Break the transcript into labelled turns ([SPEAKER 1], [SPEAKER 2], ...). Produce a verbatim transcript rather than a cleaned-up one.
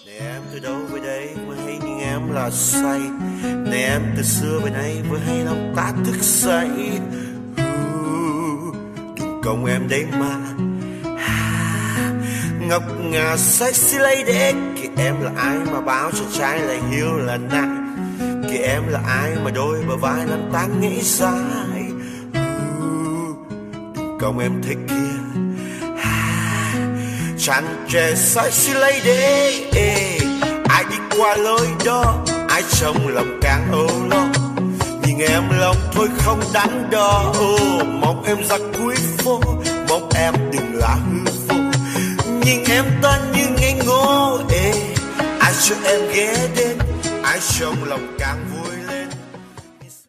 [SPEAKER 1] Em từ đâu về đây mới hay nhưng em là say. Này em từ xưa về nay mới hay làm ta thức dậy. Đừng công em đấy mà ngọc ngà sexy lady. Kìa em là ai mà báo cho trai lại hiếu là nại. Kìa em là ai mà đôi bờ vai làm ta nghĩ sai. Đừng công em thế kia chăn trẻ sexy lady. Ai đi qua lối đó ai trong lòng càng âu lo. Nhìn em lòng thôi không đắn đo. oh, Mong em ra cuối phố, mong em đừng là hư vô. Nhìn em tên như ngây ngô. Ê, ai cho em ghé đến, ai trong lòng càng vui.